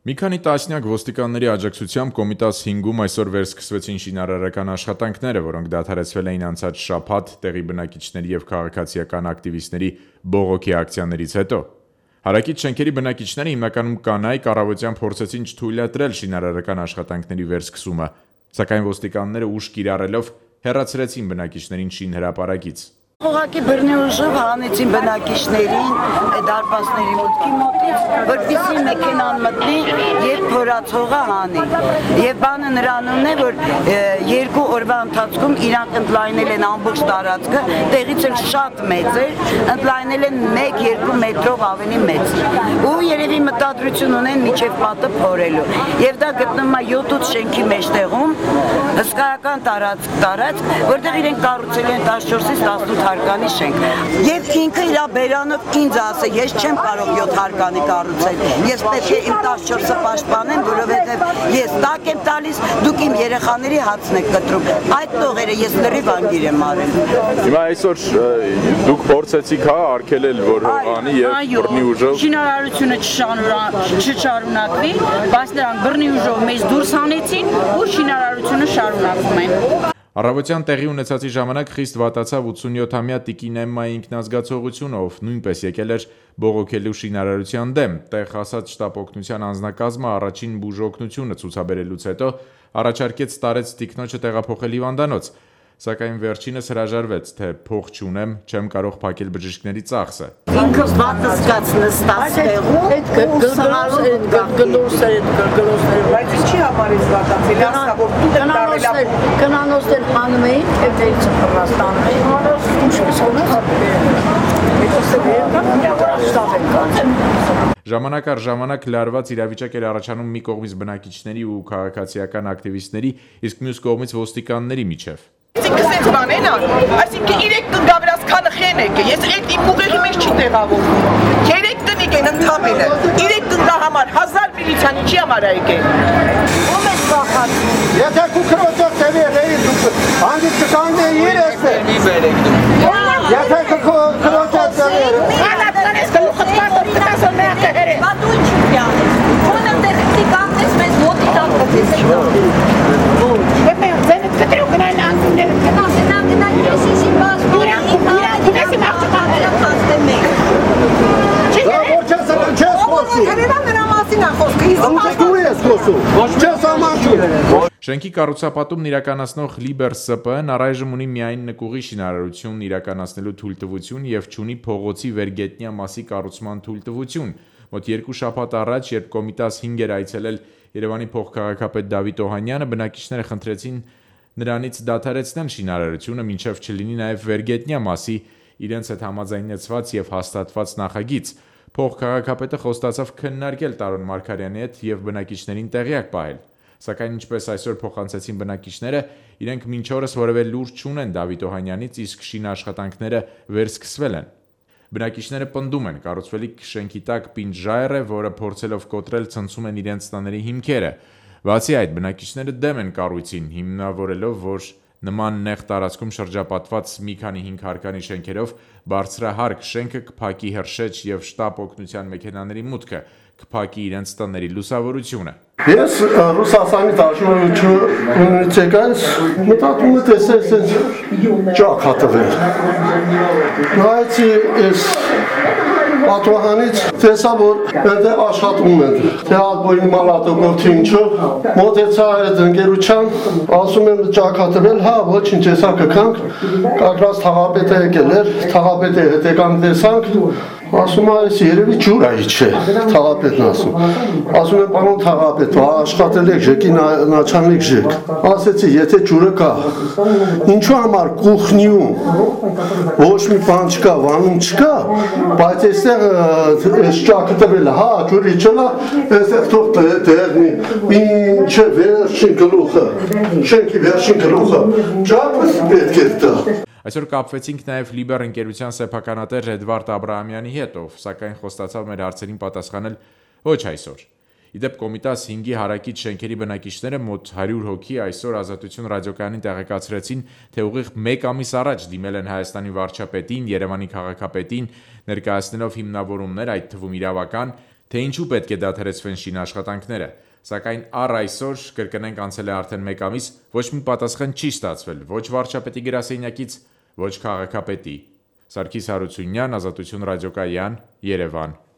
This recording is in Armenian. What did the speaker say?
Մի քանի տասնյակ ոստիկանների աջակցությամբ Կոմիտաս 5-ում այսօր վերսկսվեցին շինարարական աշխատանքները, որոնք դադարեցվել էին անցած շաբաթ տեղի բնակիչների և քաղաքացիական ակտիվիստների բողոքի ակցիաներից հետո։ Հարակից շենքերի բնակիչները հիմնականում կանայք առավոտյան փորձեցին չթույլատրել շինարարական աշխատանքների վերսկսումը, սակայն ոստիկանները ուժ կիրառելով հեռացրեցին բնակիչներին շինհրապարակից։ Ուղղակի բռնի ուժով հանեցին բնակիչներին դարպասների մուտքի մոտից, որպեսզի մեքենան մտնի եւ փորացողը հանի։ Եվ բանը նրանումն է, որ 2 օրվա ընթացքում իրանք ընդլայնել են ամբողջ տարածքը, տեղից էլ շատ մեծ էր, ընդլայնել են 1-2 մետրով ավելի մեծ։ Ու երևի մտադրություն ունեն միջև պատը փորելու։ Եվ դա գտնվում է 7-8 շենքի մեջտեղում, հսկայական տարածք, որտեղ իրենք կառուցել են 14-ից 18 հարկանի շենք։ Եվ ինքը իր բերանով ինձ ասը, ես չեմ կարող 7 հարկանի կառուցել, ես պետք է իմ 14-ը պաշտպանեմ, որովհետև ես տակ եմ տալիս, դուք իմ երեխաների հացն եք կտրում, այդ տողերը ես լրիվ անգիր եմ արել։ Հիմա այսօր դուք փորձեցիք արգելել, որ հողանի եւ բռնի ուժով շինարարությունը չշարունակվի, բայց նրանք բռնի ուժով մեզ դուրս հանեցին ու շինարարությունը շարունակվում է։ Առավոտյան տեղի ունեցածի ժամանակ խիստ վատացավ 87-ամյա տիկին Էմմայի ինքնազգացողությունը, ով նույնպես եկել էր բողոքելու շինարարության դեմ։ Տեղ հասած շտապ օգնության անձնակազմը առաջին բուժօգնությունը ցուցաբերելուց հետո առաջարկեց տարեց տիկնոջը տեղափոխել հիվանդանոց, սակայն վերջինս հրաժարվեց, թե փող չունեմ, չեմ կարող փակել բժիշկների ծախսը։ Ինքը վատը զգաց նստած տեղում, բայց ինչի համար է զվատացել, ասա, որ դու դարել Կնանոցներ հանում էին, հետերից Հռոմաստանում էին, Ժամանակ առ ժամանակ լարված իրավիճակ էր առաջանում մի կողմից բնակիչների ու քաղաքացիական ակտիվիստների, իսկ մյուս կողմից ոստիկանների միջև։ Այսինքն բանեն ան, այսինքն 3 տնկա վրաս քանը խենեք է, ես այդ իմ ուղեղի մեջ չի տեղավորվում, 3 տնիկ են ընդամենը, 3 տնկա համար 1000 միլիցիան ինչի համար է եկել։ Ում ես կախացնում։ Եթե քու քրոջը ծևեր էի դուք, հանդի չկանգնեի երես է։ Եթե քու քրոջը ծևեր է։ Ալատանես գլուխդ կարտով կտասոն մեյակ է հերը։ Բա դու ինչ պյան, ոնը տեղի կանգնես մեզ ոտի տակվեց Ձենդ կտրու գնային անգումները Գնա ես իշի բասպորի Իրանք ախտական Դա ոչ ես չես խոսի։ Հերևան նրա մասին է խոսքը, Դու ես խոսում, ոչ չես ամաչում։ Շենքի կառուցապատումն իրականացնող Liber ՍՊ-ն առայժմ ունի միայն նկուղի շինարարություն իրականացնելու թույլտվություն եւ չունի փողոցի վերգետնյա մասի կառուցման թույլտվություն։ Մոտ 2 շաբաթ առաջ, երբ Կոմիտաս 5 էր այցելել Երևանի փոխքաղաքապետ Դավիթ Օհանյանը, բնակիչները խնդրեցին նրանից դադարեցնել շինարարությունը, մինչև չլինի նաև վերգետնյա մասի իրենց հետ համաձայնեցված եւ հաստատված նախագիծ։ Փոխքաղաքապետը խոստացավ քննարկել Տարոն Մարգարյանի հետ եւ բնակիչներին տեղյակ պահել։ Սակայն ինչպես այսօր փոխանցեցին բնակիչները, իրենք մինչ օրս որևէ լուր չունեն Դավիթ Օհանյանից, իսկ շինաշխատանքները վերսկսվել են։ Բնակիչները պնդում են, կառուցվելիք շենքի տակ պինդ ժայռ է, որը փորձելով կոտրել ցնցում են իրենց տների հիմքերը։ Բացի այդ, բնակիչները դեմ են կառույցին, հիմնավորելով, որ նման նեղ տարածքում շրջապատված մի քանի 5 հարկանի շենքերով բարձրահարկ շենքը կփակի հրշեջ եւ շտապ օգնության մեքենաների մուտքը, կփակի իրենց տների լուսավորությունը։ Ես Ռուսաստանի դաշնությունից եկած մտածում եմ տեսել ճակ հատվել։ Նայեցի ես պատվահանից տեսա, որ այնտեղ աշխատում են, թե ալբոյի մալատոգորթի ինչով, մոտեցա այդ ընկերության, ասում եմ ճակ հատվել, հա, ոչինչ եսա կքանք, կակրած թաղապետ է եկել էր, թաղապետի հետ եկանք տեսանք, ասում է, այս երևի ջուր է իչ է, թաղապետն ասում, ասում եմ, պանոն թաղապետ, աշխատել եք ժեկի նաչանիկ ժեք, ասեցի, եթե ջուրը կա, ինչու համար կուխնիում, ոչ մի բան չկա, վանում չկա, բայց այստեղ այս ճակը տվել է, հա, ջուրի չլա, այստեղ թող դեղնի, ինչ է վերջին գլուխը, շենքի վերջին գլուխը, ճակը պետք է տա։ Այսօր կապվեցինք նաև Liber ընկերության սեփականատեր Էդվարդ Աբրահամյանի հետ, ով սակայն խոստացավ մեր հարցերին պատասխանել ոչ այսօր։ Իդեպ Կոմիտաս 5-ի հարակից շենքերի բնակիչները մոտ 100 հոգի այսօր Ազատություն ռադիոկայանին տեղեկացրեցին, թե ուղիղ 1 ամիս առաջ դիմել են Հայաստանի վարչապետին, Երևանի քաղաքապետին, ներկայացնելով հիմնավորումներ, այդ թվում իրավական, թե ինչու պետք է դադարեցվեն շինաշխատանքները, սակայն առ այսօր կրկնենք անցել է արդեն 1 ամիս, ոչ մի պատասխան չի ստացվել ոչ վարչապետի գրասենյակից, ոչ քաղաքապետի։ Սարգիս Հարությունյան, Ազատություն ռադիոկայան, Երևան։